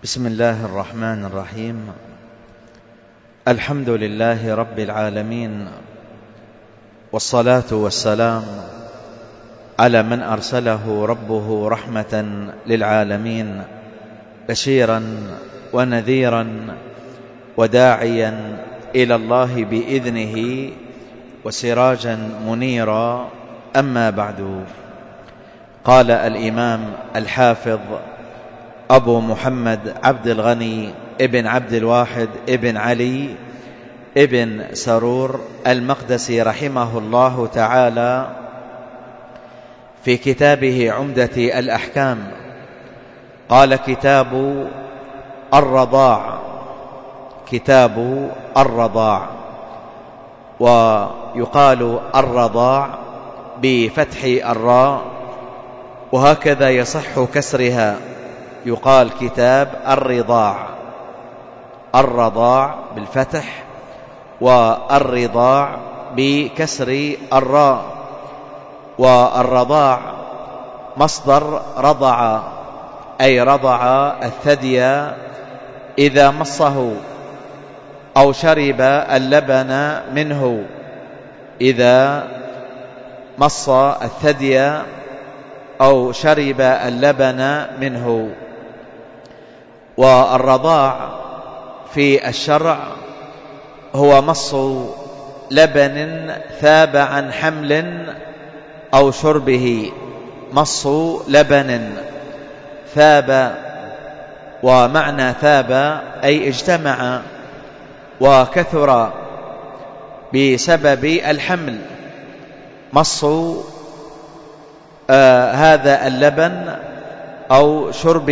بسم الله الرحمن الرحيم. الحمد لله رب العالمين، والصلاة والسلام على من أرسله ربه رحمة للعالمين، بشيرا ونذيرا وداعيا إلى الله بإذنه وسراجا منيرا. أما بعد، قال الإمام الحافظ أبو محمد عبد الغني ابن عبد الواحد ابن علي ابن سرور المقدسي رحمه الله تعالى في كتابه عمدة الأحكام، قال: كتاب الرضاع، ويقال الرضاع بفتح الراء، وهكذا يصح كسرها، يقال كتاب الرضاع بالفتح، والرضاع بكسر الراء. والرضاع مصدر رضع، أي رضع الثدي إذا مصه أو شرب اللبن منه، إذا مص الثدي أو شرب اللبن منه. والرضاع في الشرع هو مص لبن ثاب عن حمل أو شربه، مص لبن ثاب، ومعنى ثاب أي اجتمع وكثر بسبب الحمل، مص هذا اللبن أو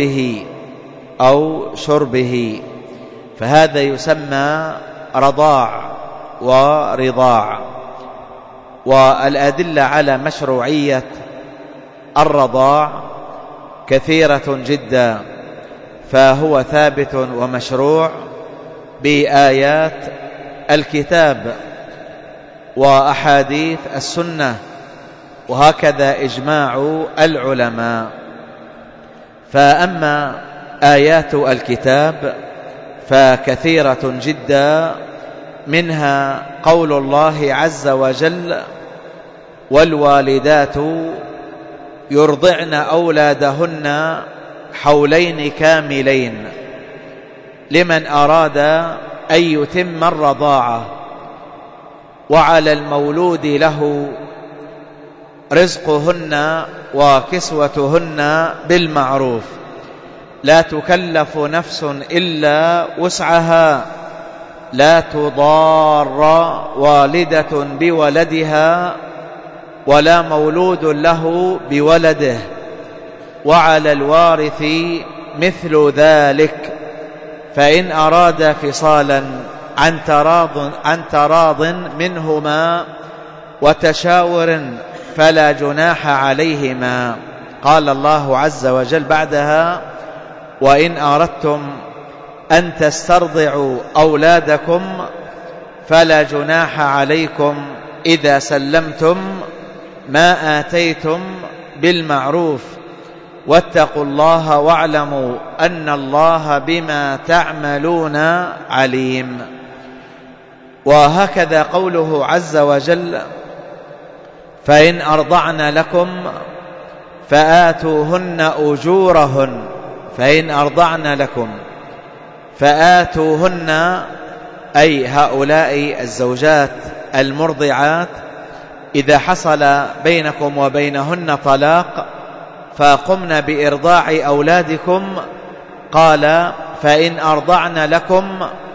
شربه، فهذا يسمى رضاع ورضاع. والأدلة على مشروعية الرضاع كثيرة جدا، فهو ثابت ومشروع بآيات الكتاب وأحاديث السنة، وهكذا إجماع العلماء. فأما آيات الكتاب فكثيرة جدا، منها قول الله عز وجل: والوالدات يرضعن أولادهن حولين كاملين لمن أراد أن يتم الرضاعة، وعلى المولود له رزقهن وكسوتهن بالمعروف، لا تكلف نفس إلا وسعها، لا تضار والدة بولدها ولا مولود له بولده، وعلى الوارث مثل ذلك، فإن أراد فصالا عن تراض منهما وتشاور فلا جناح عليهما. قال الله عز وجل بعدها: وإن أردتم أن تسترضعوا أولادكم فلا جناح عليكم إذا سلمتم ما آتيتم بالمعروف، واتقوا الله واعلموا أن الله بما تعملون عليم. وهكذا قوله عز وجل: فإن أرضعن لكم فآتوهن أجورهن، فإن أرضعن لكم فآتوهن، أي هؤلاء الزوجات المرضعات إذا حصل بينكم وبينهن طلاق فقمن بإرضاع أولادكم، قال: فإن أرضعن لكم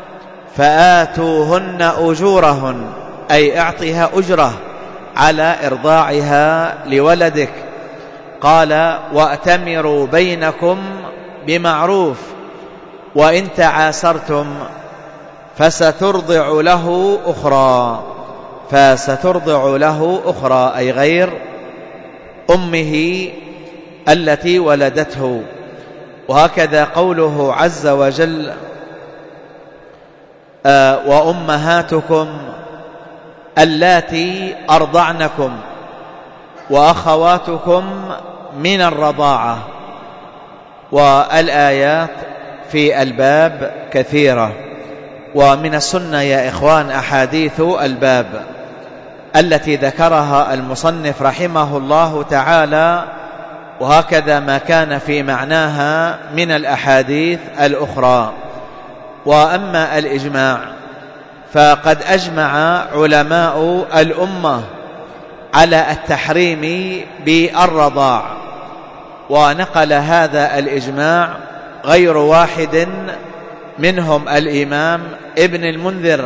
فآتوهن أجورهن، أي أعطيها أجرة على إرضاعها لولدك. قال: وأتمروا بينكم بمعروف، وإن تعاسرتم فسترضع له أخرى، أي غير أمه التي ولدته. وهكذا قوله عز وجل: وأمهاتكم اللاتي أرضعنكم وأخواتكم من الرضاعة. والآيات في الباب كثيرة. ومن السنة يا إخوان أحاديث الباب التي ذكرها المصنف رحمه الله تعالى، وهكذا ما كان في معناها من الأحاديث الأخرى. وأما الإجماع فقد أجمع علماء الأمة على التحريم بالرضاع، ونقل هذا الإجماع غير واحد منهم الإمام ابن المنذر،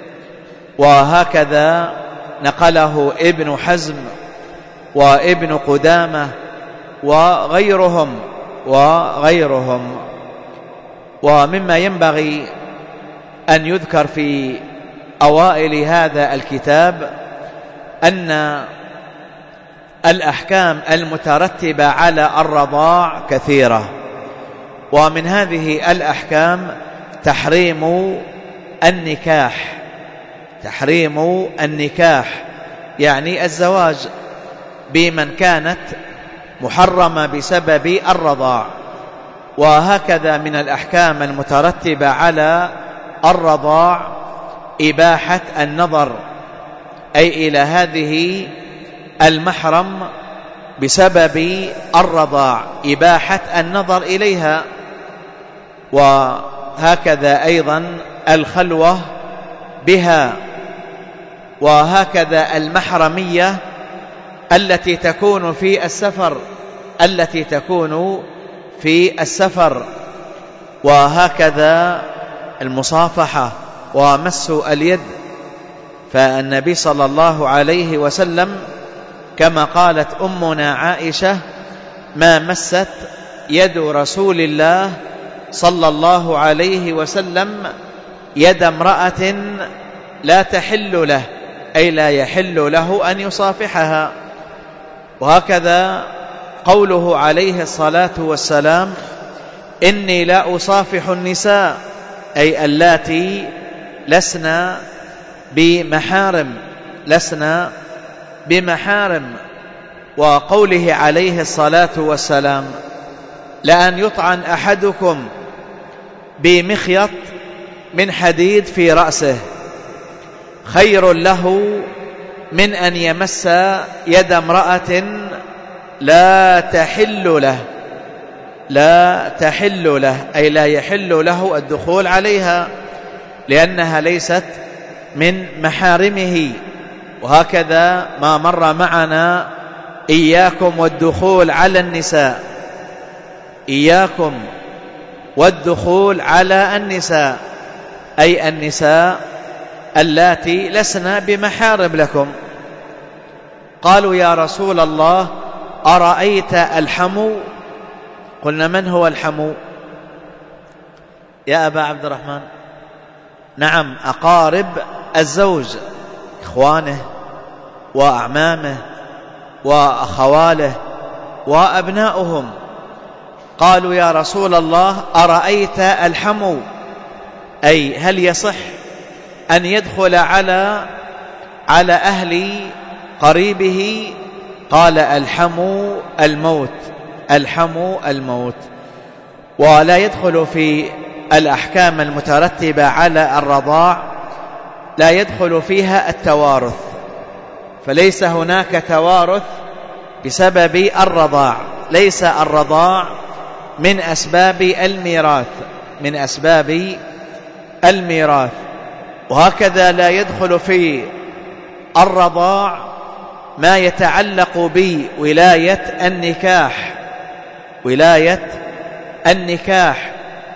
وهكذا نقله ابن حزم وابن قدامة وغيرهم. ومما ينبغي أن يذكر في أوائل هذا الكتاب أن الأحكام المترتبة على الرضاع كثيرة، ومن هذه الأحكام تحريم النكاح، يعني الزواج بمن كانت محرمة بسبب الرضاع. وهكذا من الأحكام المترتبة على الرضاع إباحة النظر، أي إلى هذه المحرم بسبب الرضاع، إباحة النظر إليها. وهكذا أيضا الخلوة بها، وهكذا المحرمية التي تكون في السفر، وهكذا المصافحة ومس اليد. فالنبي صلى الله عليه وسلم كما قالت أمنا عائشة: ما مست يد رسول الله صلى الله عليه وسلم يد امرأة لا تحل له، أي لا يحل له أن يصافحها. وهكذا قوله عليه الصلاة والسلام: إني لا أصافح النساء، أي اللاتي لسنا بمحارم. وقوله عليه الصلاة والسلام: لأن يطعن أحدكم بمخيط من حديد في رأسه خير له من أن يمس يد امرأة لا تحل له، أي لا يحل له الدخول عليها لأنها ليست من محارمه. وهكذا ما مر معنا: إياكم والدخول على النساء، أي النساء اللاتي لسنا بمحارم لكم. قالوا: يا رسول الله، أرأيت الحمو؟ قلنا: من هو الحمو يا أبا عبد الرحمن؟ نعم، أقارب الزوج، إخوانه وأعمامه وأخواله وأبناؤهم. قالوا: يا رسول الله، أرأيت الحمو؟ أي هل يصح أن يدخل على أهل قريبه؟ قال: الحمو الموت. ولا يدخل في الأحكام المترتبة على الرضاع، لا يدخل فيها التوارث، فليس هناك توارث بسبب الرضاع، ليس الرضاع من أسباب الميراث. وهكذا لا يدخل في الرضاع ما يتعلق بولاية النكاح،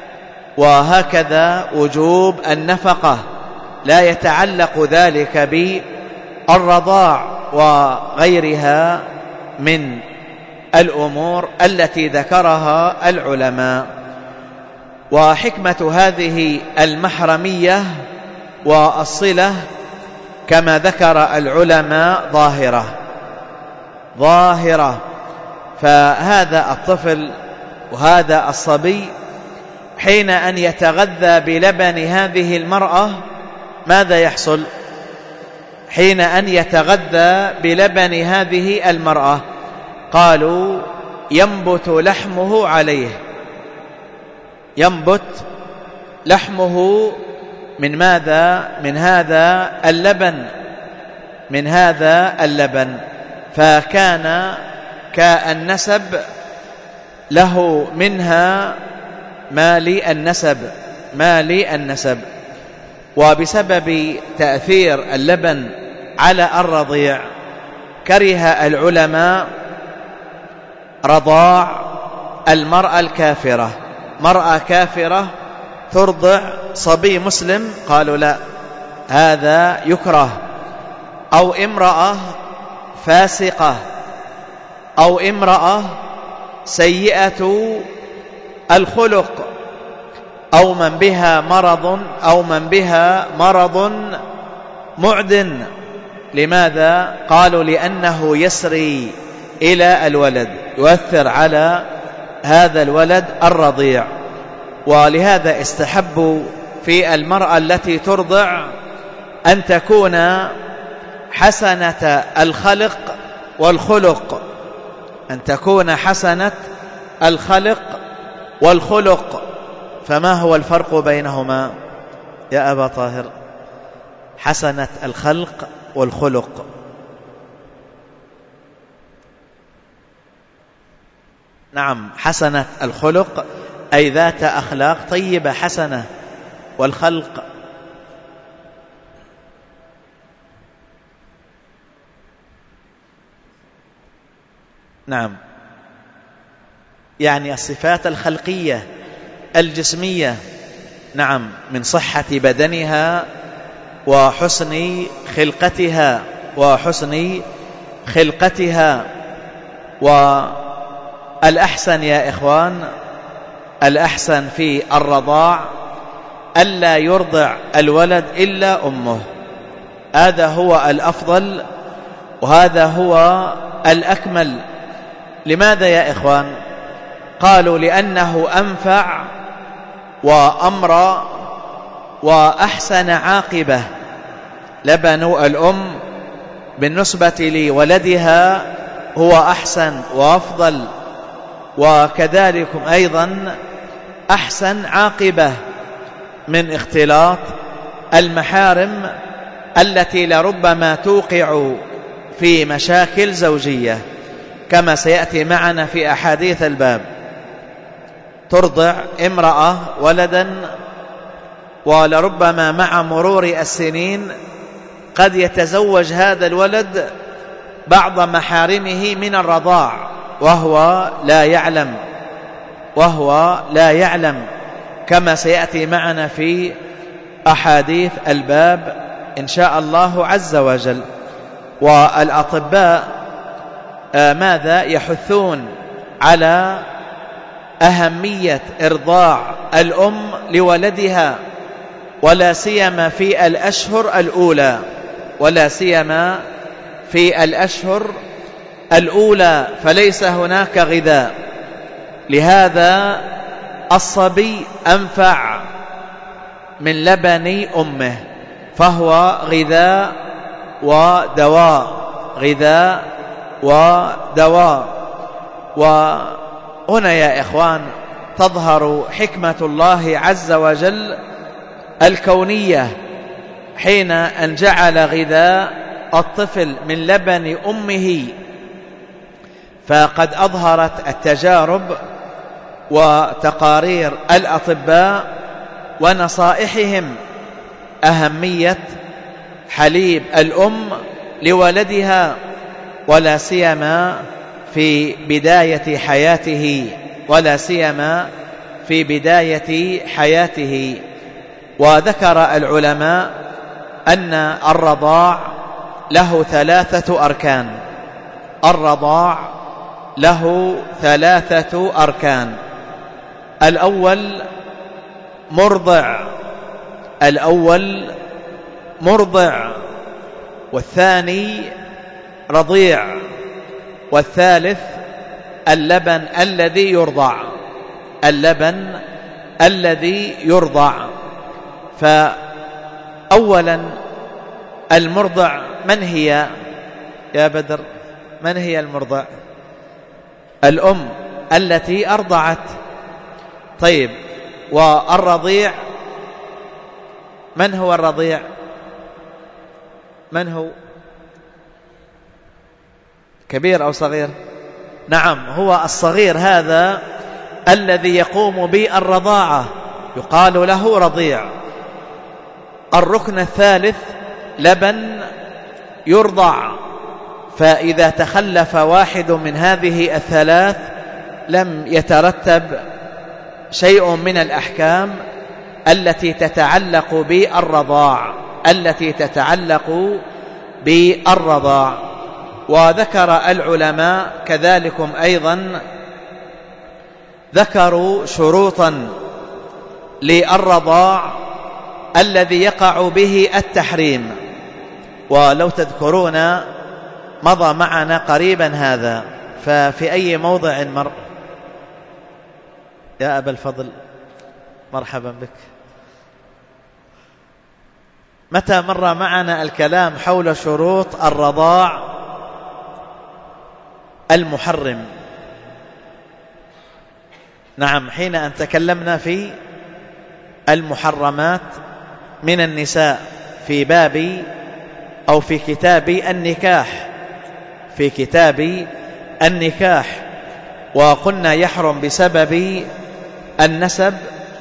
وهكذا وجوب النفقة لا يتعلق ذلك بالرضاع وغيرها من الأمور التي ذكرها العلماء. وحكمة هذه المحرمية والصلة كما ذكر العلماء ظاهرة. فهذا الطفل وهذا الصبي حين أن يتغذى بلبن هذه المرأة ماذا يحصل؟ حين أن يتغذى بلبن هذه المرأة قالوا: ينبت لحمه عليه، ينبت لحمه من ماذا؟ من هذا اللبن، من هذا اللبن. فكان كالنسب له منها ما للنسب. وبسبب تأثير اللبن على الرضيع كره العلماء رضاع المرأة الكافرة. مرأة كافرة ترضع صبي مسلم، قالوا لا، هذا يكره. أو امرأة فاسقة، أو امرأة سيئة الخلق، أو من بها مرض معدٍ. لماذا؟ قالوا لأنه يسري إلى الولد، يؤثر على هذا الولد الرضيع. ولهذا استحبوا في المرأة التي ترضع أن تكون حسنة الخلق والخلق، أن تكون حسنة الخلق والخلق. فما هو الفرق بينهما يا أبا طاهر؟ حسنة الخلق والخلق. نعم، حسنة الخلق أي ذات أخلاق طيبة حسنة، والخلق نعم يعني الصفات الخلقية الجسمية، نعم، من صحة بدنها وحسن خلقتها. والأحسن يا إخوان، الأحسن في الرضاع ألا يرضع الولد إلا أمه. هذا هو الأفضل وهذا هو الأكمل. لماذا يا إخوان؟ قالوا لأنه أنفع وأمر وأحسن عاقبة. لبن الأم بالنسبة لولدها هو أحسن وأفضل، وكذلك أيضا أحسن عاقبة من اختلاط المحارم التي لربما توقع في مشاكل زوجية، كما سيأتي معنا في أحاديث الباب. ترضع امرأة ولدا، ولربما مع مرور السنين قد يتزوج هذا الولد بعض محارمه من الرضاع وهو لا يعلم، كما سيأتي معنا في أحاديث الباب إن شاء الله عز وجل. والأطباء ماذا يحثون على أهمية إرضاع الأم لولدها، ولا سيما في الأشهر الأولى، فليس هناك غذاء. لهذا الصبي أنفع من لبن أمه، فهو غذاء ودواء. وهنا يا إخوان تظهر حكمة الله عز وجل الكونية حين أن جعل غذاء الطفل من لبن أمه. فقد أظهرت التجارب وتقارير الأطباء ونصائحهم أهمية حليب الأم لولدها، ولا سيما في بداية حياته. وذكر العلماء أن الرضاع له 3 أركان. الرضاع له 3 أركان. الأول مرضع، والثاني رضيع، والثالث اللبن الذي يرضع. فأولا المرضع من هي يا بدر؟ من هي المرضع؟ الأم التي أرضعت. طيب، والرضيع من هو الرضيع؟ من هو؟ كبير أو صغير؟ نعم، هو الصغير هذا الذي يقوم بالرضاعة يقال له رضيع. الركن الثالث لبن يرضع، فإذا تخلف واحد من هذه الثلاث لم يترتب شيء من الأحكام التي تتعلق بالرضاع. وذكر العلماء كذلكم أيضا ذكروا شروطا للرضاع الذي يقع به التحريم، ولو تذكرون مضى معنا قريبا هذا، ففي أي موضع مر؟ يا أبا الفضل مرحبا بك. متى مر معنا الكلام حول شروط الرضاع المحرم؟ نعم، حين أن تكلمنا في المحرمات من النساء في باب أو في كتاب النكاح، وقلنا يحرم بسبب النسب.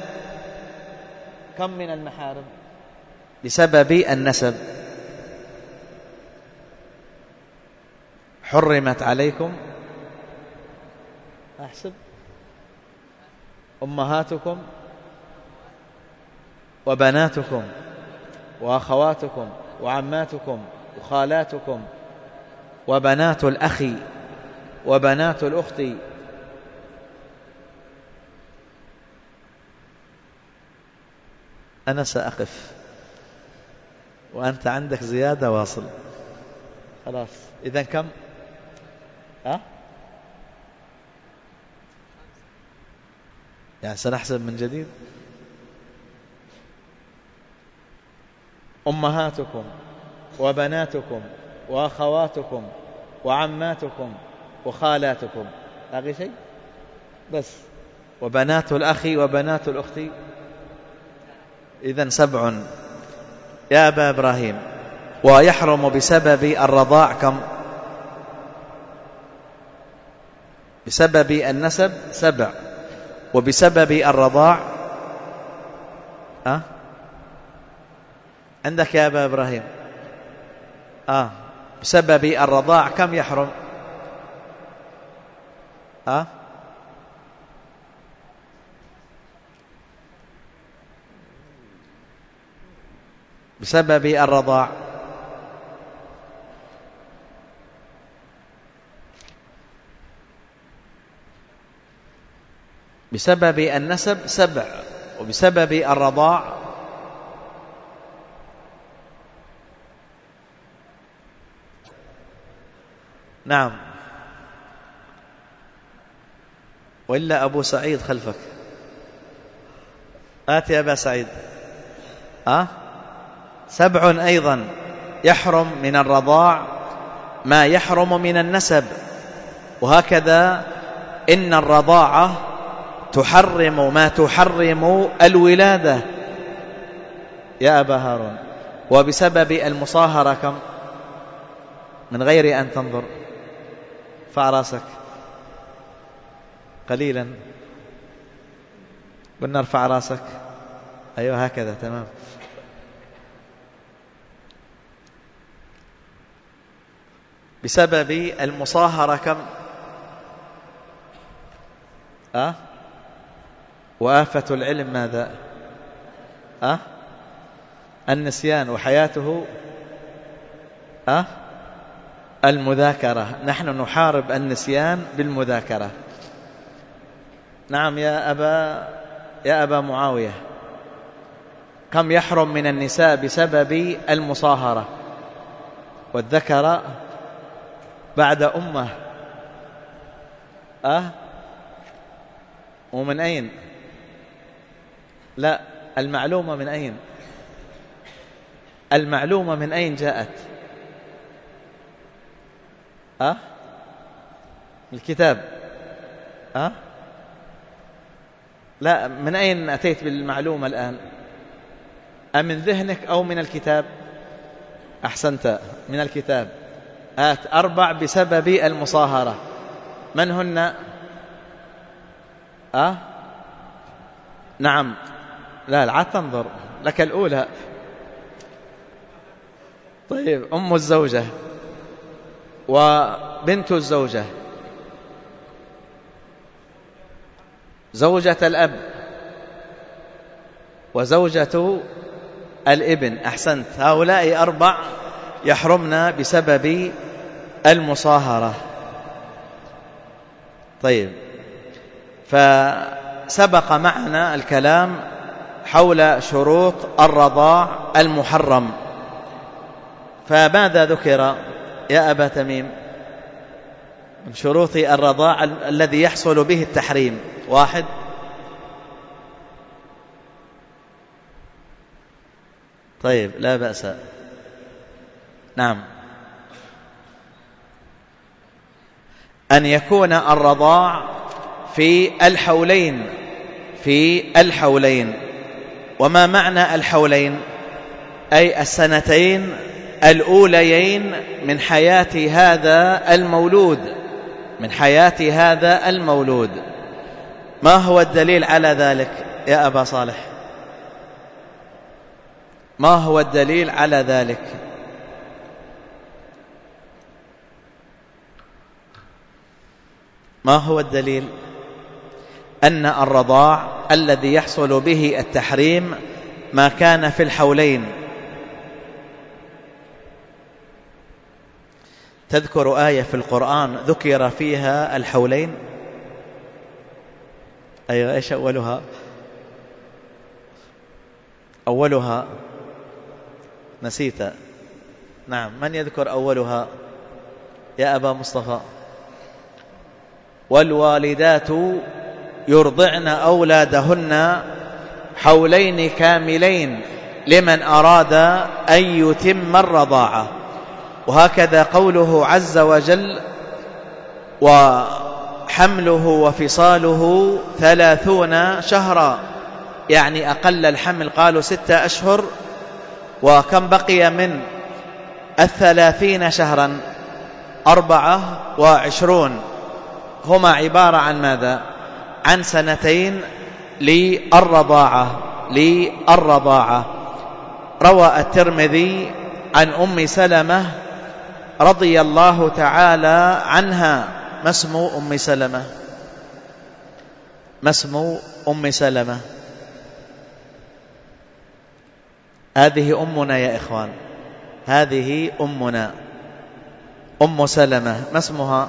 كم من المحارم؟ بسبب النسب حرمت عليكم أحسب أمهاتكم وبناتكم وأخواتكم وعماتكم وخالاتكم وبنات الأخ وبنات الأخت. أنا سأقف وأنت عندك زيادة واصل. خلاص، إذن كم؟ يعني سنحسب من جديد. أمهاتكم وبناتكم وأخواتكم وعماتكم وخالاتكم، باقي شيء بس، وبنات الأخ وبنات الأخت، إذن 7 يا أبا إبراهيم. ويحرم بسبب الرضاع كم؟ بسبب النسب 7، وبسبب الرضاع عندك يا أبا إبراهيم بسبب الرضاع كم يحرم؟ بسبب الرضاع بسبب النسب 7، وبسبب الرضاع نعم. وإلا أبو سعيد خلفك، آت يا أبا سعيد. 7 أيضا يحرم من الرضاع ما يحرم من النسب، وهكذا إن الرضاعة تحرم ما تحرم الولادة يا أبا هارون. وبسبب المصاهرة كم؟ من غير أن تنظر، ارفع راسك قليلا، قلنا ارفع راسك، أيوه هكذا تمام. بسبب المصاهرة كم؟ وآفة العلم ماذا؟ النسيان، وحياته المذاكرة. نحن نحارب النسيان بالمذاكرة. نعم يا أبا معاوية، كم يحرم من النساء بسبب المصاهرة؟ والذكر بعد أمه. ومن أين؟ لا، المعلومة من أين؟ المعلومة من أين جاءت؟ الكتاب. لا، من أين أتيت بالمعلومة الآن؟ أمن ذهنك أو من الكتاب؟ أحسنت، من الكتاب. 4 بسبب المصاهرة. من هن؟ نعم. لا تنظر لك الأولى. طيب، أم الزوجة وبنت الزوجة، زوجة الأب وزوجة الابن. أحسنت، هؤلاء 4 يحرمن بسبب المصاهرة. طيب، فسبق معنا الكلام حول شروط الرضاع المحرم، فماذا ذكر يا أبا تميم من شروط الرضاع الذي يحصل به التحريم؟ 1. طيب، لا بأس. نعم، أن يكون الرضاع في الحولين. وما معنى الحولين؟ أي السنتين الأوليين من حياة هذا المولود. ما هو الدليل على ذلك يا أبا صالح؟ ما هو الدليل على ذلك؟ ما هو الدليل أن الرضاع الذي يحصل به التحريم ما كان في الحولين؟ تذكر آية في القرآن ذكر فيها الحولين؟ أيوة، إيش أولها؟ نسيت. نعم، من يذكر أولها يا أبا مصطفى؟ والوالدات يرضعن أولادهن حولين كاملين لمن أراد أن يتم الرضاعة. وهكذا قوله عز وجل: وحمله وفصاله 30 شهرا، يعني أقل الحمل قالوا 6 أشهر. وكم بقي من 30 شهرا؟ 24. هما عبارة عن ماذا؟ عن 2 للرضاعة. روى الترمذي عن أم سلمة رضي الله تعالى عنها. ما اسم أم سلمة؟ ما اسم أم سلمة؟ هذه أمنا يا إخوان، هذه أمنا أم سلمة. ما اسمها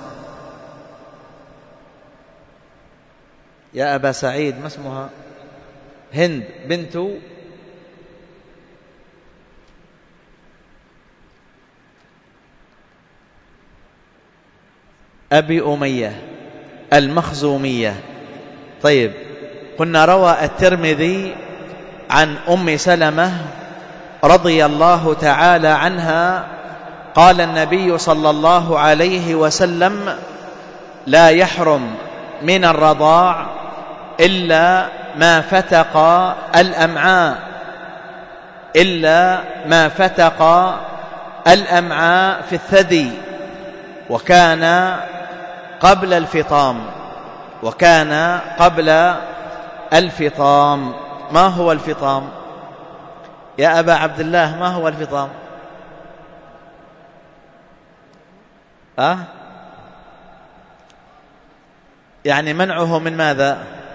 يا أبا سعيد؟ ما اسمها؟ هند بنت أبي أمية المخزومية. طيب، قلنا روى الترمذي عن أم سلمة رضي الله تعالى عنها قال النبي صلى الله عليه وسلم: لا يحرم من الرضاع إلا ما فتق الأمعاء في الثدي، وكان قبل الفطام. ما هو الفطام يا أبا عبد الله؟ ما هو الفطام؟ يعني منعه من ماذا؟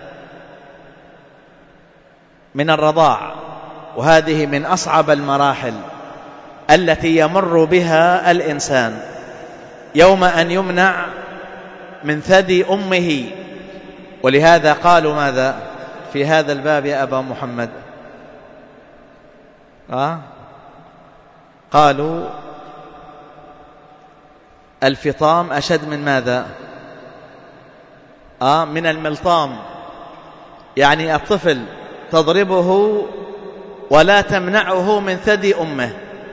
من الرضاع. وهذه من أصعب المراحل التي يمر بها الإنسان، يوم أن يمنع من ثدي أمه. ولهذا قالوا ماذا في هذا الباب يا أبا محمد؟ قالوا الفطام أشد من ماذا؟ من الملطام. يعني الطفل تضربه ولا تمنعه من ثدي أمه،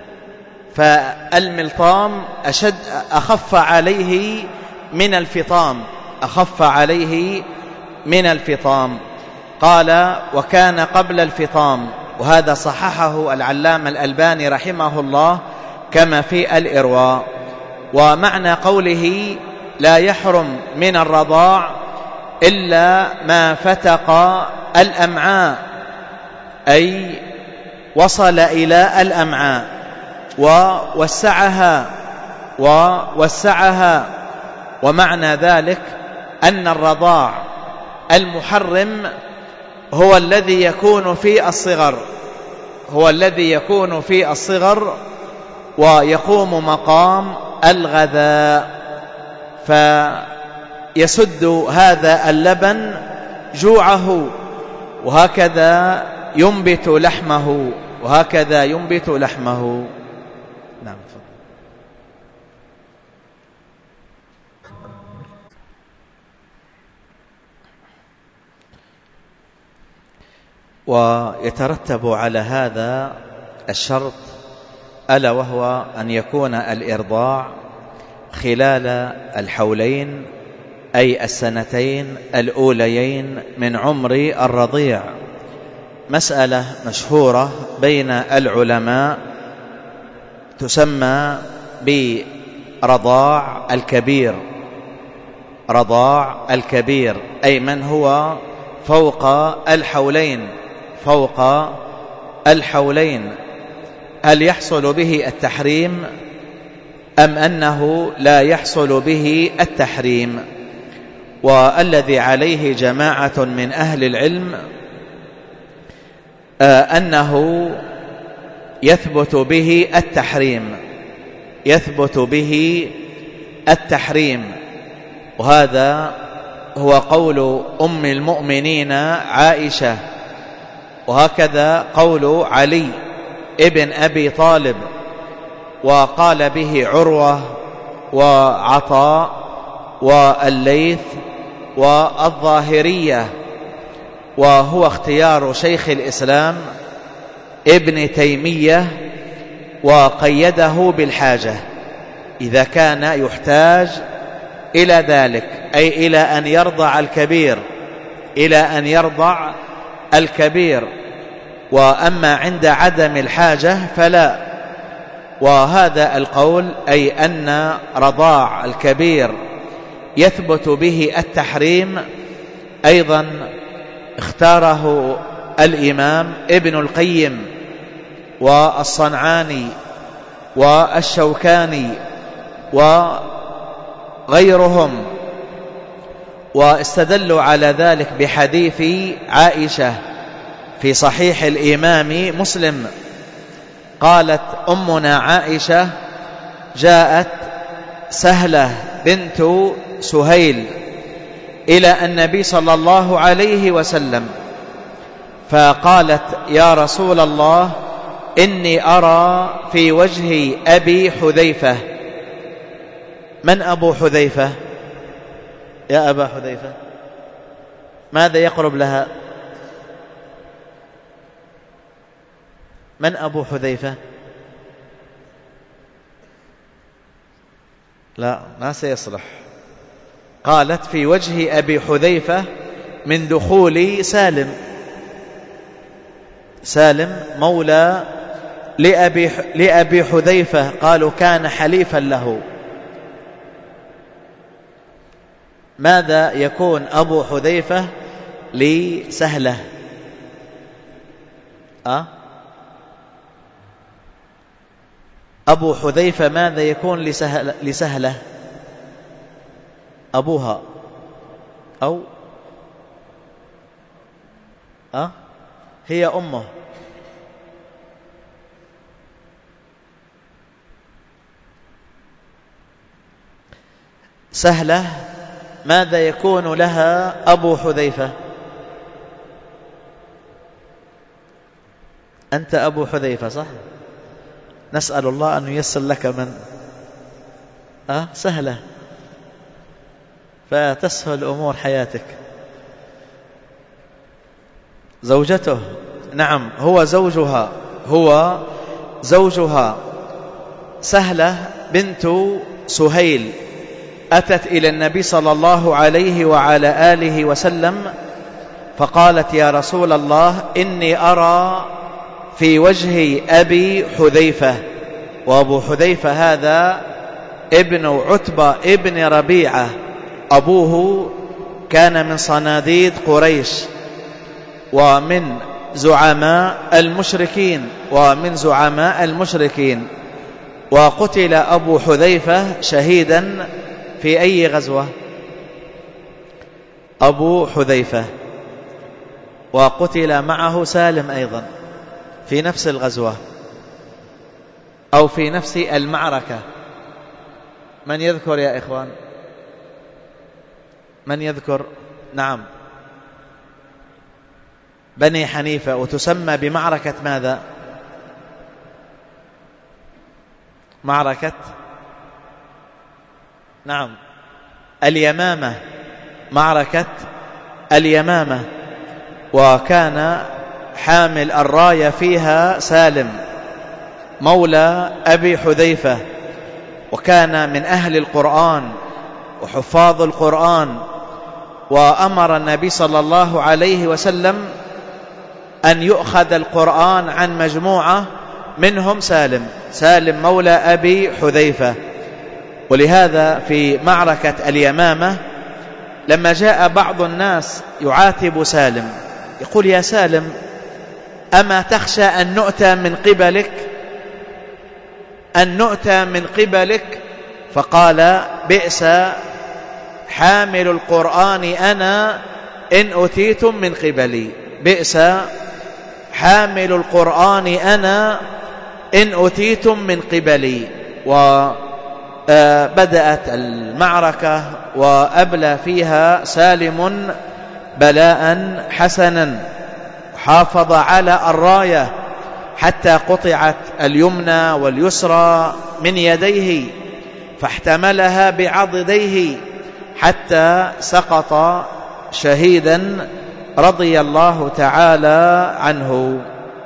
فالملطام أخف عليه من الفطام. قال وكان قبل الفطام، وهذا صححه العلامة الألباني رحمه الله كما في الإرواء. ومعنى قوله لا يحرم من الرضاع إلا ما فتق الأمعاء، أي وصل إلى الأمعاء ووسعها. ومعنى ذلك أن الرضاع المحرم هو الذي يكون في الصغر، ويقوم مقام الغذاء، فيسد هذا اللبن جوعه، وهكذا ينبت لحمه. نعم. ويترتب على هذا الشرط، ألا وهو أن يكون الإرضاع خلال الحولين، أي السنتين الأوليين من عمر الرضيع. مسألة مشهورة بين العلماء تسمى برضاع الكبير، أي من هو فوق الحولين، هل يحصل به التحريم أم أنه لا يحصل به التحريم؟ والذي عليه جماعة من أهل العلم أنه يثبت به التحريم، وهذا هو قول أم المؤمنين عائشة، وهكذا قول علي ابن أبي طالب، وقال به عروة وعطاء والليث والظاهرية، وهو اختيار شيخ الإسلام ابن تيمية، وقيده بالحاجة، إذا كان يحتاج إلى ذلك، أي إلى أن يرضع الكبير، وأما عند عدم الحاجة فلا. وهذا القول، أي أن رضاع الكبير يثبت به التحريم، أيضا اختاره الإمام ابن القيم والصنعاني والشوكاني وغيرهم، واستدلوا على ذلك بحديث عائشة في صحيح الإمام مسلم. قالت أمنا عائشة: جاءت سهلة بنت سهيل إلى النبي صلى الله عليه وسلم، فقالت: يا رسول الله، إني أرى في وجه أبي حذيفة. من أبو حذيفة؟ يا أبا حذيفة، ماذا يقرب لها؟ من أبو حذيفة؟ لا، ما سيصلح. قالت: في وجه أبي حذيفة من دخول سالم مولى لأبي حذيفة، قالوا كان حليفا له. ماذا يكون أبو حذيفة لسهلة؟ أبو حذيفة ماذا يكون لسهلة؟ أبوها أو هي أمه. سهلة ماذا يكون لها أبو حذيفة؟ أنت أبو حذيفة صح؟ نسأل الله أن ييسر لك من سهلة، فتسهل أمور حياتك. زوجته، نعم، هو زوجها. سهلة بنت سهيل أتت إلى النبي صلى الله عليه وعلى آله وسلم، فقالت: يا رسول الله، إني أرى في وجه أبي حذيفة. وأبو حذيفة هذا ابن عتبة ابن ربيعة، أبوه كان من صناديد قريش ومن زعماء المشركين، وقتل أبو حذيفة شهيدا في أي غزوة؟ أبو حذيفة، وقتل معه سالم أيضا في نفس الغزوة أو في نفس المعركة. من يذكر يا إخوان؟ من يذكر؟ نعم، بني حنيفة، وتسمى بمعركة ماذا؟ معركة نعم اليمامة، معركة اليمامة. وكان حامل الراية فيها سالم مولى أبي حذيفة، وكان من أهل القرآن وحفاظ القرآن. وأمر النبي صلى الله عليه وسلم أن يؤخذ القرآن عن مجموعة منهم سالم مولى أبي حذيفة. ولهذا في معركة اليمامة لما جاء بعض الناس يعاتب سالم، يقول: يا سالم، أما تخشى أن نؤتى من قبلك؟ فقال: بئس حامل القرآن أنا إن أتيتم من قبلي، بئس حامل القرآن أنا إن أتيتم من قبلي. وبدأت المعركة وأبلى فيها سالم بلاء حسنا، حافظ على الراية حتى قطعت اليمنى واليسرى من يديه، فاحتملها بعضديه حتى سقط شهيدا رضي الله تعالى عنه.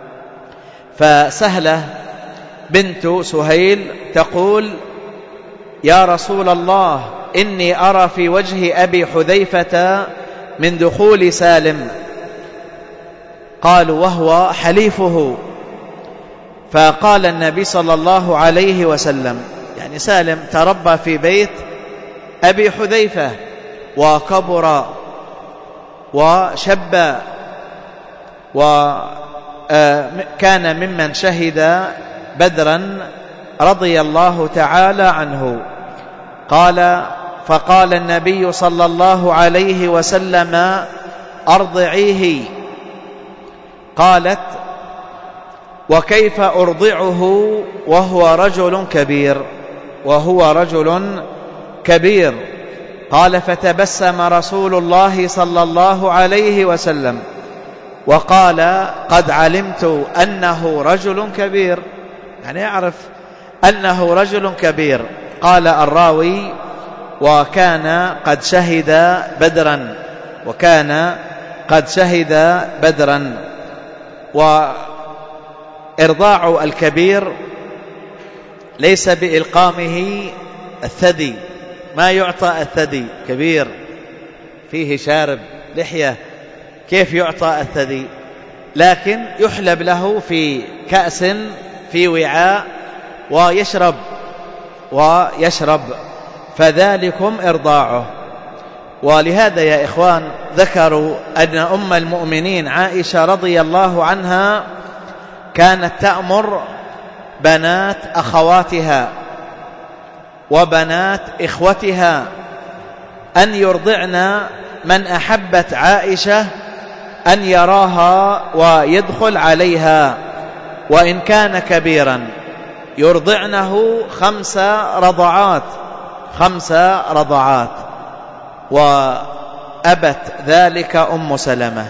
فسهلة بنت سهيل تقول: يا رسول الله، إني أرى في وجه أبي حذيفة من دخول سالم. قالوا: وهو حليفه. فقال النبي صلى الله عليه وسلم، يعني سالم تربى في بيت أبي حذيفة وكبر وشب، وكان ممن شهد بدرا رضي الله تعالى عنه. فقال النبي صلى الله عليه وسلم: أرضعيه. قالت: وكيف أرضعه وهو رجل كبير؟ قال: فتبسم رسول الله صلى الله عليه وسلم وقال: قد علمت أنه رجل كبير، يعني يعرف أنه رجل كبير. قال الراوي: وكان قد شهد بدرا. وإرضاع الكبير ليس بإلقامه الثدي، ما يعطى الثدي، كبير فيه شارب لحية، كيف يعطى الثدي؟ لكن يحلب له في كأس في وعاء ويشرب، فذلكم إرضاعه. ولهذا يا إخوان ذكروا أن أم المؤمنين عائشة رضي الله عنها كانت تأمر بنات أخواتها وبنات إخوتها أن يرضعن من أحبت عائشة أن يراها ويدخل عليها، وإن كان كبيرا، يرضعنه 5 رضعات. وأبت ذلك أم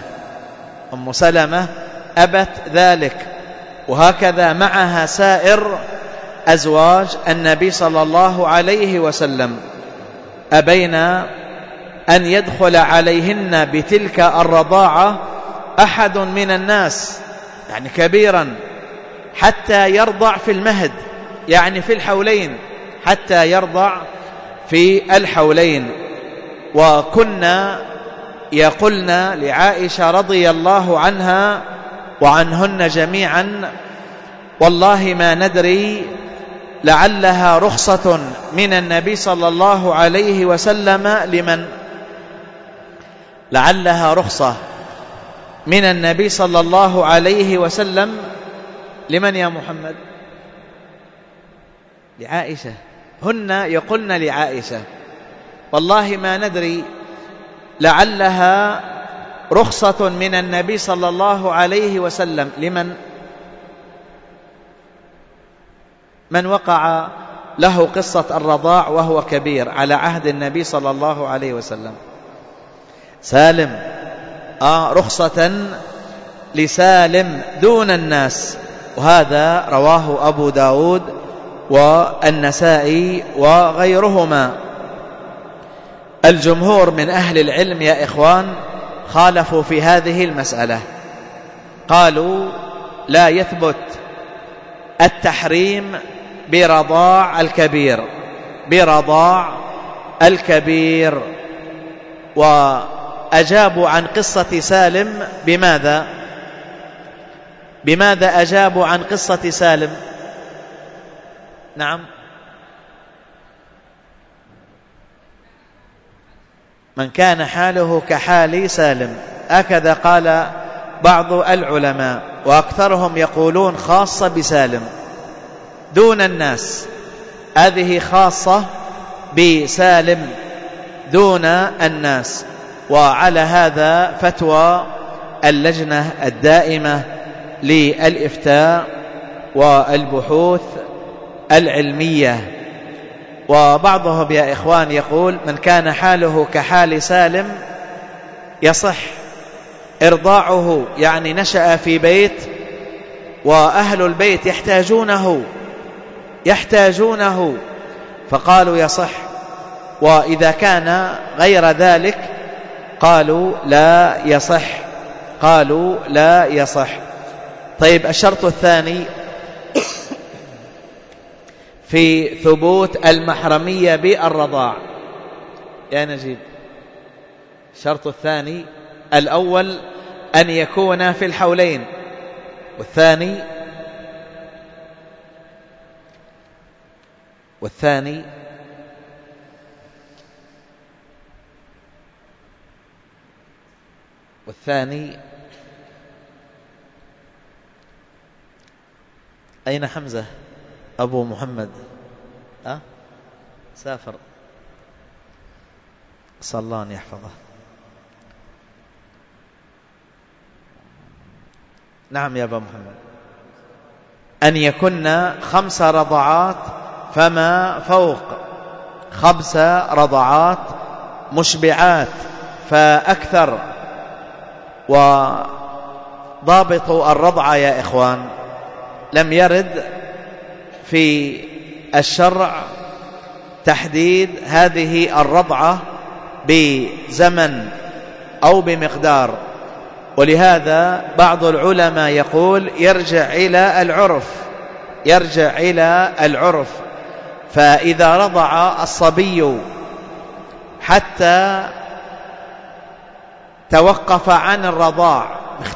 سلمة أبت ذلك، وهكذا معها سائر أزواج النبي صلى الله عليه وسلم، أبين أن يدخل عليهن بتلك الرضاعة أحد من الناس، يعني كبيرا، حتى يرضع في المهد، يعني في الحولين، حتى يرضع في الحولين. وكنا يقولن لعائشة رضي الله عنها وعنهن جميعا: والله ما ندري، لعلها رخصة من النبي صلى الله عليه وسلم لمن؟ لعلها رخصة من النبي صلى الله عليه وسلم لمن يا محمد؟ لعائشة. هن يقولن لعائشة: والله ما ندري، لعلها رخصة من النبي صلى الله عليه وسلم لمن؟ من وقع له قصة الرضاع وهو كبير على عهد النبي صلى الله عليه وسلم؟ سالم. رخصة لسالم دون الناس، وهذا رواه أبو داود والنسائي وغيرهما. الجمهور من أهل العلم يا إخوان خالفوا في هذه المسألة، قالوا لا يثبت التحريم برضاع الكبير، برضاع الكبير. وأجابوا عن قصة سالم بماذا؟ بماذا أجابوا عن قصة سالم؟ نعم، من كان حاله كحال سالم، هكذا قال بعض العلماء، وأكثرهم يقولون خاصة بسالم دون الناس، هذه خاصة بسالم دون الناس. وعلى هذا فتوى اللجنة الدائمة للإفتاء والبحوث العلمية. وبعضهم يا إخوان يقول من كان حاله كحال سالم يصح إرضاعه، يعني نشأ في بيت وأهل البيت يحتاجونه فقالوا يصح. وإذا كان غير ذلك قالوا لا يصح. طيب، الشرط الثاني في ثبوت المحرمية بالرضاع يا نجيب. الشرط الثاني، الأول أن يكون في الحولين، والثاني أين حمزة أبو محمد؟ سافر، صلى الله أن يحفظه. نعم يا أبا محمد، أن يكن 5 رضعات فما فوق، 5 رضعات مشبعات فأكثر. وضابط الرضعة يا إخوان لم يرد في الشرع تحديد هذه الرضعة بزمن أو بمقدار، ولهذا بعض العلماء يقول يرجع إلى العرف. فإذا رضع الصبي حتى توقف عن الرضاع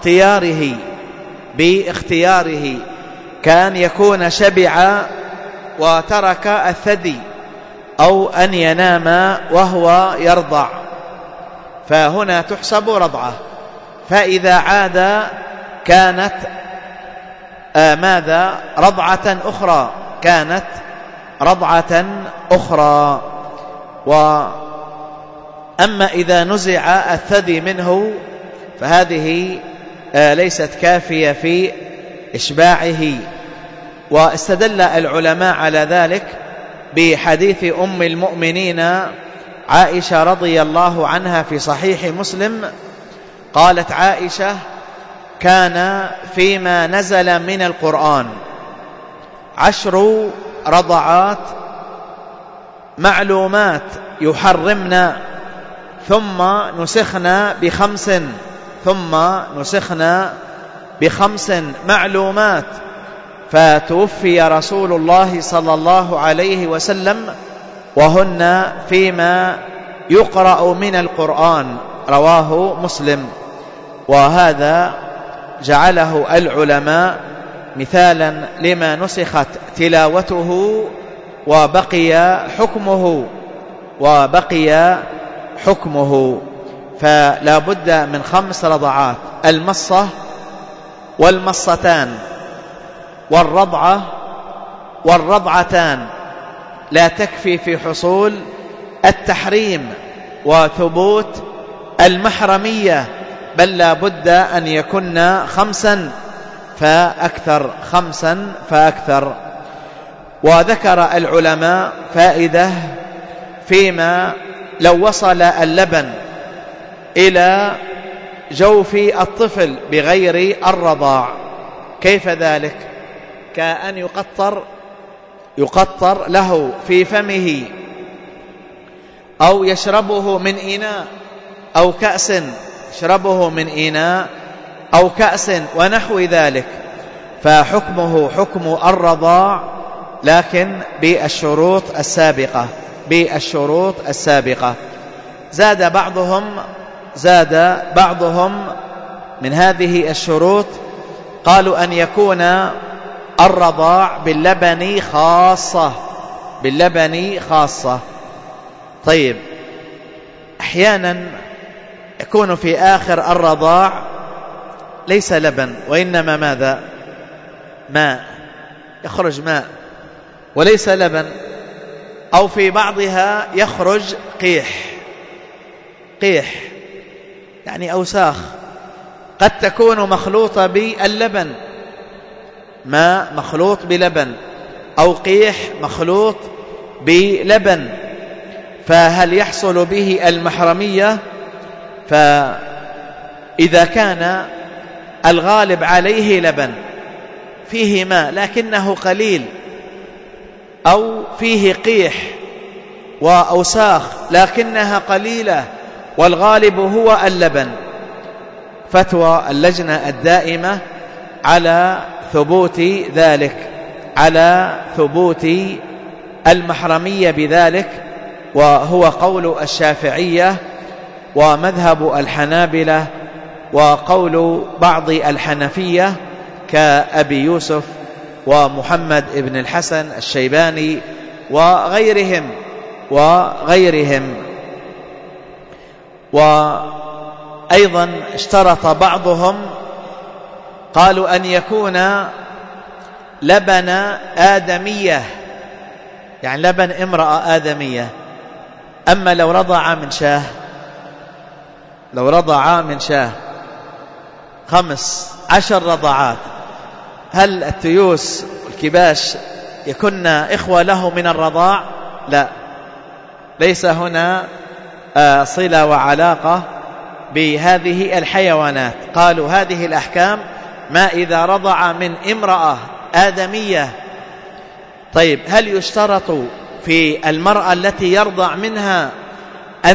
باختياره كان يكون شبع وترك الثدي، أو أن ينام وهو يرضع، فهنا تحسب رضعة. فإذا عاد كانت رضعة أخرى. وأما إذا نزع الثدي منه فهذه ليست كافية في إشباعه. واستدل العلماء على ذلك بحديث أم المؤمنين عائشة رضي الله عنها في صحيح مسلم، قالت عائشة: كان فيما نزل من القرآن 10 رضعات معلومات يحرمنا، ثم نسخنا ب5 معلومات، فتوفي رسول الله صلى الله عليه وسلم وهن فيما يقرأ من القرآن، رواه مسلم. وهذا جعله العلماء مثالا لما نسخت تلاوته وبقي حكمه. فلا بد من 5 رضعات: المصة والمصتان والرضعة والرضعتان، لا تكفي في حصول التحريم وثبوت المحرمية، بل لا بد أن يكن 5 فأكثر. وذكر العلماء فائدة فيما لو وصل اللبن إلى جوف الطفل بغير الرضاع. كيف ذلك؟ كأن يقطر له في فمه، أو يشربه من إناء أو كأس، يشربه من إناء أو كأس ونحو ذلك، فحكمه حكم الرضاع، لكن بالشروط السابقة. زاد بعضهم من هذه الشروط، قالوا أن يكون الرضاع باللبن خاصة. طيب، أحيانا يكون في آخر الرضاع ليس لبن وإنما ماذا؟ ماء، يخرج ماء وليس لبن، أو في بعضها يخرج قيح يعني أوساخ، قد تكون مخلوطة باللبن، ماء مخلوط بلبن أو قيح مخلوط بلبن، فهل يحصل به المحرمية؟ فإذا كان الغالب عليه لبن فيه ماء لكنه قليل، أو فيه قيح وأوساخ لكنها قليلة والغالب هو اللبن، فتوى اللجنة الدائمة على ثبوت ذلك، على ثبوت المحرمية بذلك، وهو قول الشافعية ومذهب الحنابلة وقول بعض الحنفية كأبي يوسف ومحمد بن الحسن الشيباني وغيرهم. وأيضا اشترط بعضهم، قالوا أن يكون لبن آدمية، يعني لبن امرأة آدمية. أما لو رضع من شاه 15 رضعات، هل التيوس والكباش يكون إخوة له من الرضاع؟ لا، ليس هنا صلة وعلاقة بهذه الحيوانات. قالوا هذه الأحكام ما إذا رضع من امرأة آدمية. طيب، هل يشترط في المرأة التي يرضع منها أن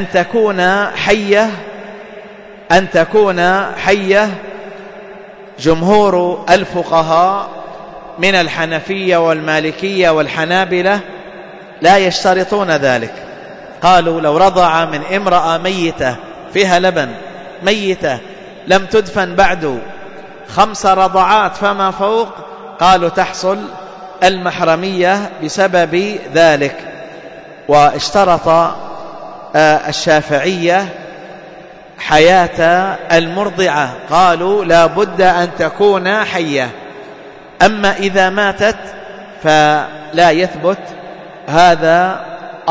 تكون حية؟ جمهور الفقهاء من الحنفية والمالكية والحنابلة لا يشترطون ذلك. قالوا لو رضع من امرأة ميتة فيها لبن، ميتة لم تدفن بعد 5 رضعات فما فوق، قالوا تحصل المحرمية بسبب ذلك. واشترط الشافعية حياة المرضعة، قالوا لا بد أن تكون حية. أما إذا ماتت فلا يثبت هذا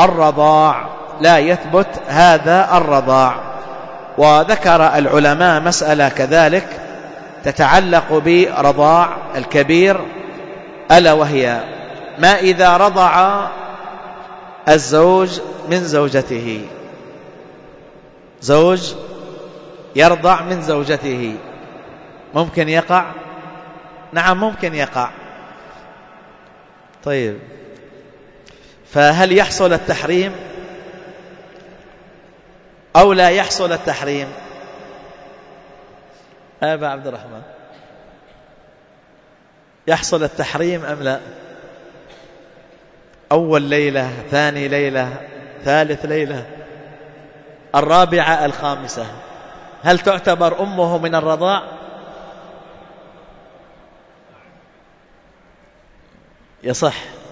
الرضاع. وذكر العلماء مسألة كذلك تتعلق برضاع الكبير، ألا وهي ما إذا رضع الزوج من زوجته، زوج يرضع من زوجته، ممكن يقع؟ نعم ممكن يقع. طيب، فهل يحصل التحريم أو لا يحصل التحريم؟ أبا عبد الرحمن، يحصل التحريم أم لا؟ أول ليلة، ثاني ليلة، ثالث ليلة، الرابعة، الخامسة، هل تعتبر أمه من الرضاع؟ يصح.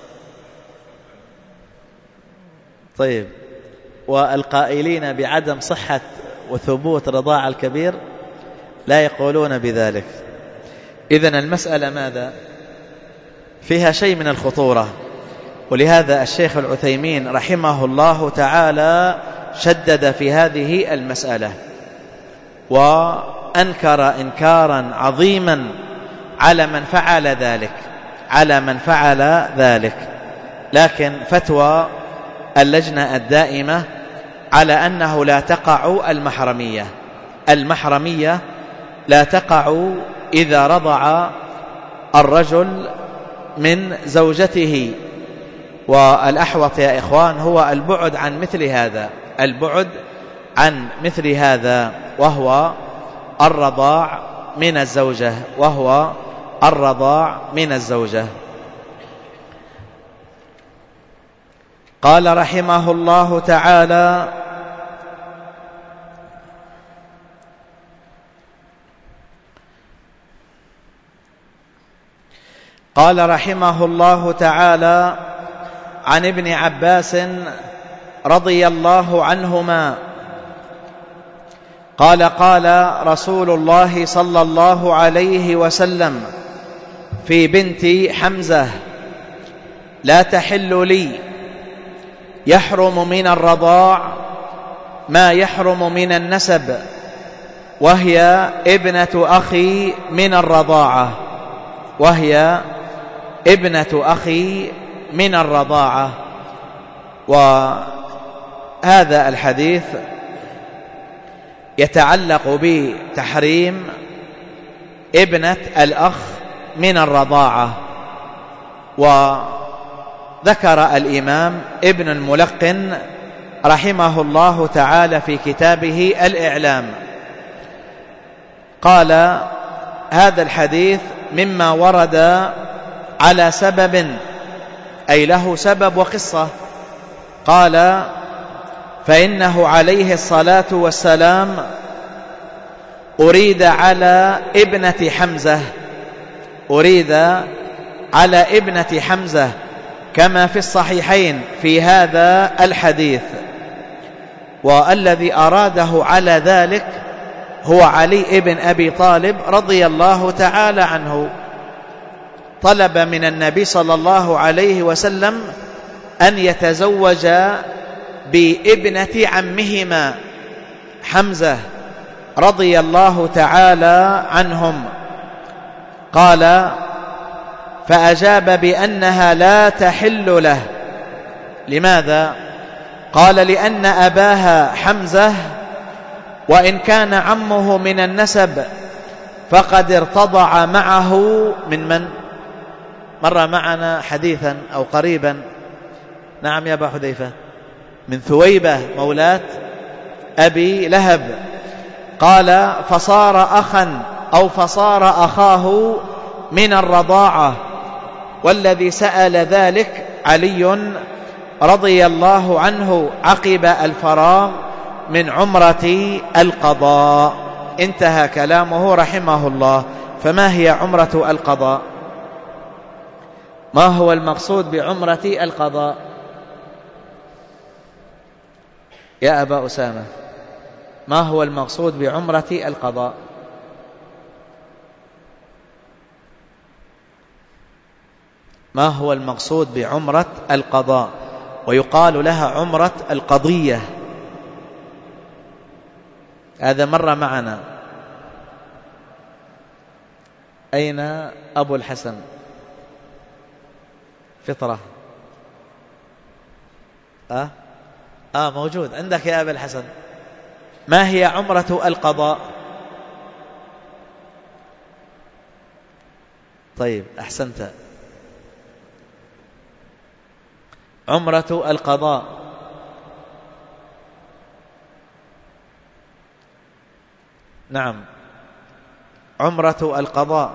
طيب، والقائلين بعدم صحة وثبوت رضاع الكبير لا يقولون بذلك. إذن المسألة ماذا؟ فيها شيء من الخطورة، ولهذا الشيخ العثيمين رحمه الله تعالى شدد في هذه المسألة وأنكر إنكارا عظيما على من فعل ذلك. لكن فتوى اللجنة الدائمة على أنه لا تقع المحرمية لا تقع إذا رضع الرجل من زوجته. والأحوط يا إخوان هو البعد عن مثل هذا وهو الرضاع من الزوجة. قال رحمه الله تعالى: عن ابن عباس رضي الله عنهما قال: قال رسول الله صلى الله عليه وسلم في بنت حمزة: لا تحل لي، يحرم من الرضاع ما يحرم من النسب، وهي ابنة أخي من الرضاعة. وهذا الحديث يتعلق بتحريم ابنة الأخ من الرضاعة. وذكر الإمام ابن الملقن رحمه الله تعالى في كتابه الإعلام، قال: هذا الحديث مما ورد على سبب، أي له سبب وقصة. قال: فإنه عليه الصلاة والسلام أريد على ابنة حمزة كما في الصحيحين في هذا الحديث، والذي أراده على ذلك هو علي ابن أبي طالب رضي الله تعالى عنه. طلب من النبي صلى الله عليه وسلم أن يتزوج بابنة عمهما حمزة رضي الله تعالى عنهم. قال: فأجاب بأنها لا تحل له. لماذا؟ قال: لأن أباها حمزة وإن كان عمه من النسب فقد ارتضع معه من مر معنا حديثا أو قريبا، نعم يا أبا حذيفة، من ثويبة مولاة أبي لهب. قال: فصار أخاه من الرضاعة، والذي سأل ذلك علي رضي الله عنه عقب الفراغ من عمرة القضاء. انتهى كلامه رحمه الله. فما هي عمرة القضاء؟ ما هو المقصود بعمرة القضاء يا أبا أسامة؟ ما هو المقصود بعمرة القضاء؟ ما هو المقصود بعمرة القضاء؟ ويقال لها عمرة القضية. هذا مر معنا. أين أبو الحسن؟ فطرة موجود عندك يا أبا الحسن. ما هي عمرة القضاء؟ طيب، أحسنت. عمرة القضاء نعم، عمرة القضاء.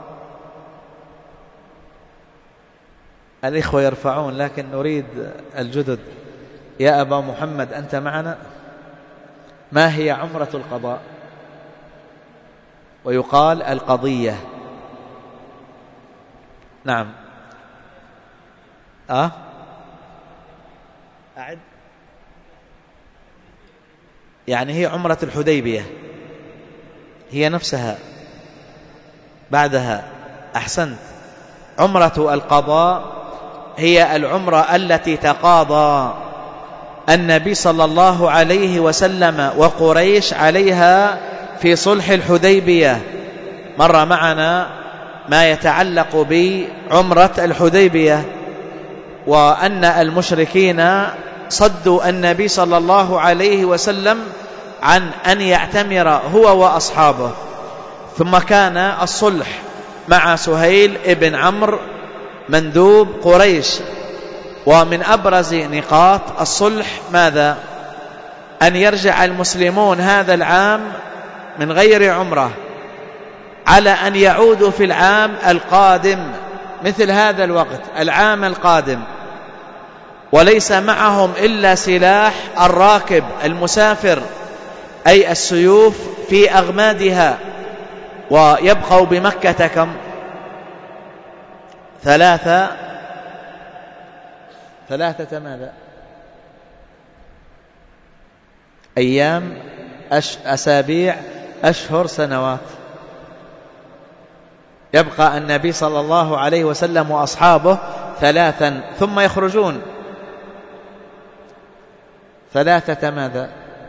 الإخوة يرفعون، لكن نريد الجدد. يا أبا محمد، أنت معنا؟ ما هي عمرة القضاء؟ ويقال القضية. نعم. أعد. يعني هي عمرة الحديبية هي نفسها بعدها. أحسنت. عمرة القضاء هي العمرة التي تقاضى النبي صلى الله عليه وسلم وقريش عليها في صلح الحديبية. مر معنا ما يتعلق بعمرة الحديبية، وأن المشركين صدوا النبي صلى الله عليه وسلم عن أن يعتمر هو وأصحابه. ثم كان الصلح مع سهيل ابن عمرو مندوب قريش، ومن أبرز نقاط الصلح ماذا؟ أن يرجع المسلمون هذا العام من غير عمره، على أن يعودوا في العام القادم مثل هذا الوقت العام القادم، وليس معهم إلا سلاح الراكب المسافر، أي السيوف في أغمادها، ويبقوا بمكة كم؟ ثلاثة ماذا؟ أيام، أسابيع، أشهر، سنوات. يبقى النبي صلى الله عليه وسلم وأصحابه ثلاثا، ثم يخرجون ثلاثة ماذا؟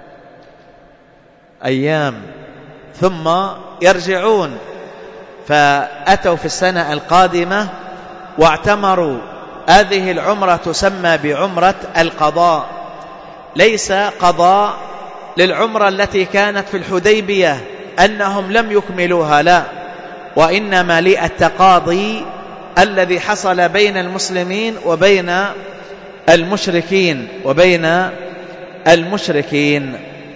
أيام، ثم يرجعون. فأتوا في السنة القادمة واعتمروا. هذه العمرة تسمى بعمرة القضاء، ليس قضاء للعمرة التي كانت في الحديبية أنهم لم يكملوها، لا، وإنما للتقاضي الذي حصل بين المسلمين وبين المشركين.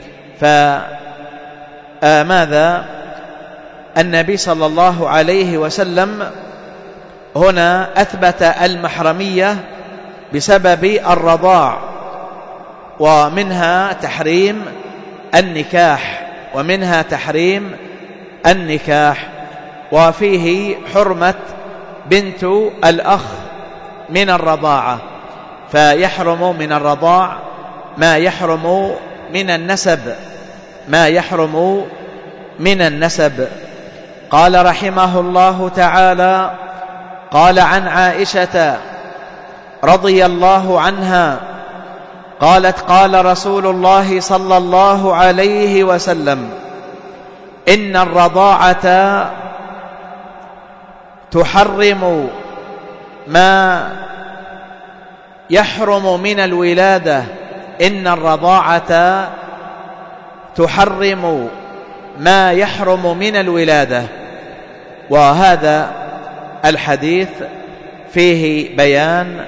فماذا؟ النبي صلى الله عليه وسلم هنا أثبت المحرمية بسبب الرضاع، ومنها تحريم النكاح، وفيه حرمة بنت الأخ من الرضاعة، فيحرم من الرضاع ما يحرم من النسب. قال رحمه الله تعالى: قال عن عائشة رضي الله عنها قالت: قال رسول الله صلى الله عليه وسلم: إن الرضاعة تحرم ما يحرم من الولادة. إن الرضاعة تحرم ما يحرم من الولادة. وهذا الحديث فيه بيان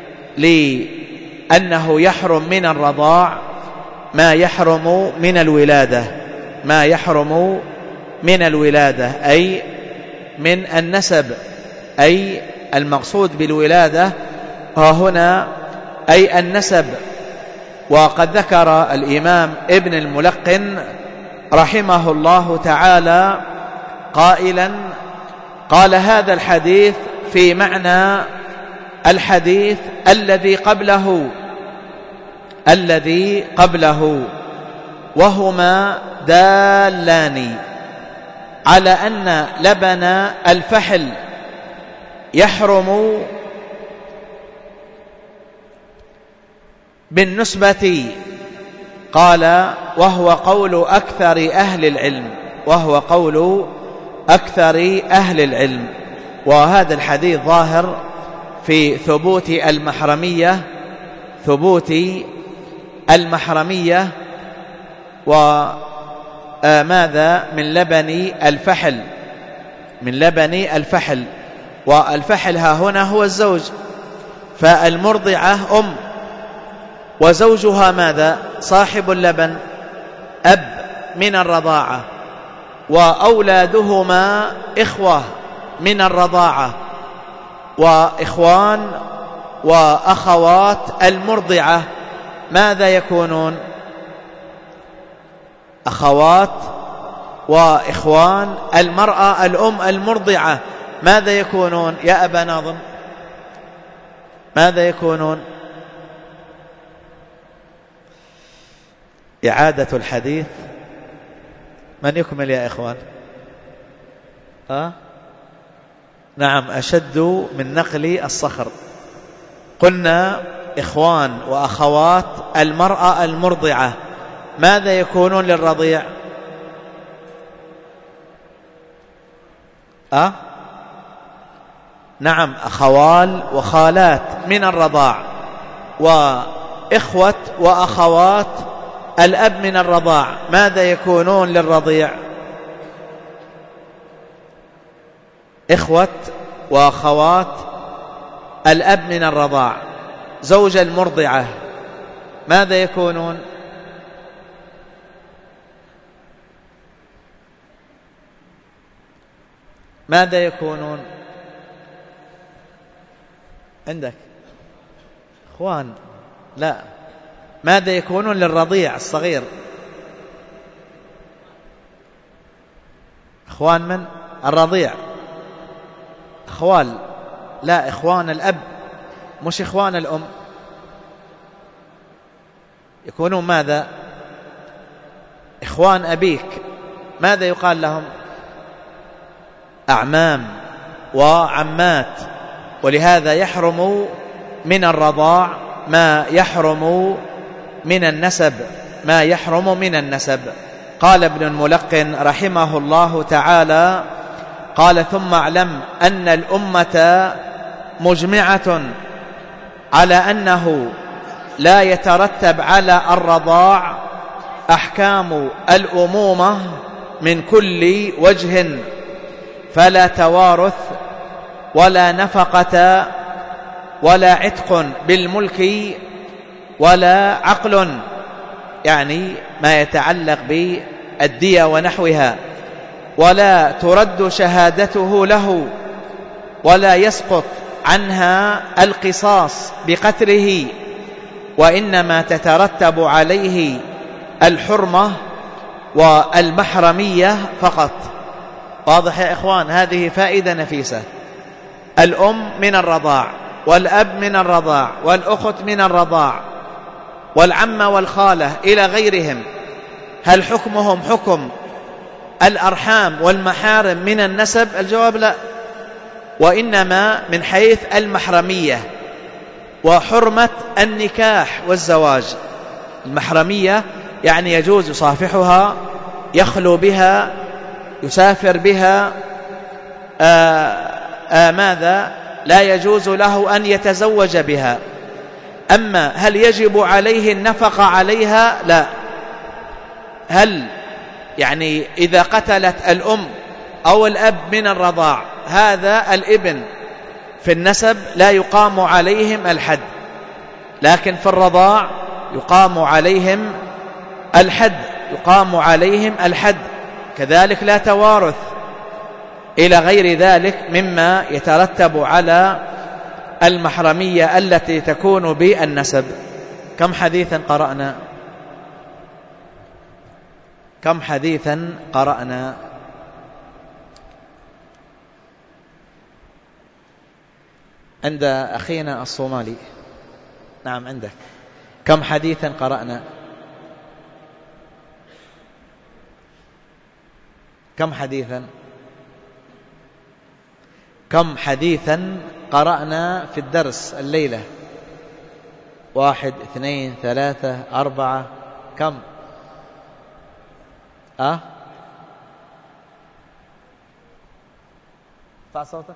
لأنه يحرم من الرضاع ما يحرم من الولادة، أي من النسب، أي المقصود بالولادة هنا أي النسب. وقد ذكر الإمام ابن الملقن رحمه الله تعالى قائلا: قال هذا الحديث في معنى الحديث الذي قبله، وهما دالان على أن لبن الفحل يحرم بالنسبة، قال وهو قول أكثر أهل العلم. وهذا الحديث ظاهر في ثبوت المحرمية وماذا من لبن الفحل. والفحل ها هنا هو الزوج، فالمرضعة أم، وزوجها ماذا؟ صاحب اللبن، أب من الرضاعة، وأولادهما إخوة من الرضاعة، وإخوان وأخوات المرضعة ماذا يكونون؟ أخوات وإخوان المرأة الأم المرضعة ماذا يكونون يا أبا ناظم؟ ماذا يكونون؟ إعادة الحديث. من يكمل يا إخوان؟ نعم، أشد من نقل الصخر. قلنا إخوان وأخوات المرأة المرضعة ماذا يكونون للرضيع؟ نعم، أخوال وخالات من الرضاع، وإخوة وأخوات الأب من الرضاع ماذا يكونون للرضيع؟ إخوة وأخوات الأب من الرضاع، زوج المرضعة ماذا يكونون؟ ماذا يكونون عندك؟ إخوان لا، ماذا يكونون للرضيع الصغير؟ إخوان من؟ الرضيع. أخوال لا، إخوان الأب مش إخوان الأم. يكونون ماذا؟ إخوان أبيك ماذا يقال لهم؟ أعمام وعمات. ولهذا يحرم من الرضاع ما يحرم من النسب، ما يحرم من النسب. قال ابن الملقن رحمه الله تعالى قال: ثم اعلم أن الأمة مجمعة على أنه لا يترتب على الرضاع أحكام الأمومة من كل وجه، فلا توارث ولا نفقة ولا عتق بالملك ولا عقل، يعني ما يتعلق بالدية ونحوها، ولا ترد شهادته له، ولا يسقط عنها القصاص بقتله، وإنما تترتب عليه الحرمة والمحرمية فقط. واضح يا إخوان؟ هذه فائدة نفيسة. الأم من الرضاع، والأب من الرضاع، والأخت من الرضاع، والعمة والخالة إلى غيرهم، هل حكمهم حكم الأرحام والمحارم من النسب؟ الجواب لا، وإنما من حيث المحرمية وحرمة النكاح والزواج. المحرمية يعني يجوز يصافحها، يخلو بها، يسافر بها، ماذا؟ لا يجوز له أن يتزوج بها. أما هل يجب عليه النفقة عليها؟ لا. هل يعني إذا قتلت الأم أو الأب من الرضاع هذا الابن في النسب لا يقام عليهم الحد، لكن في الرضاع يقام عليهم الحد، يقام عليهم الحد. كذلك لا توارث إلى غير ذلك مما يترتب على المحرمية التي تكون بالنسب. كم حديثا قرأنا؟ كم حديثا قرأنا؟ عند أخينا الصومالي. نعم عندك. كم حديثا قرأنا؟ كم حديثا؟ كم حديثا قرأنا في الدرس الليلة؟ 1 2 3 4 كم؟ ارفع صوتك.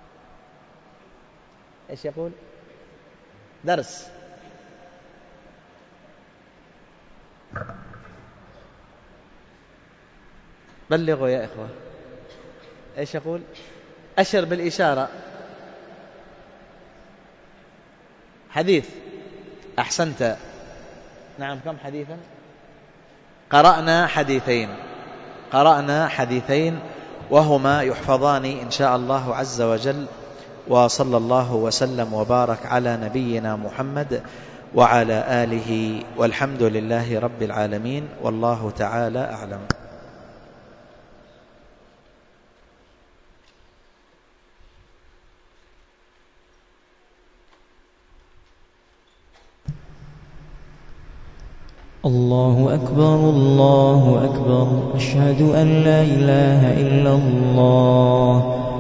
ايش يقول؟ درس. بلغوا يا إخوة. ايش يقول؟ أشر بالإشارة. حديث. أحسنت. نعم. كم حديثا؟ قرأنا حديثين. قرأنا حديثين وهما يحفظان إن شاء الله عز وجل. وصلى الله وسلم وبارك على نبينا محمد وعلى آله، والحمد لله رب العالمين، والله تعالى أعلم. الله أكبر الله أكبر أشهد أن لا إله إلا الله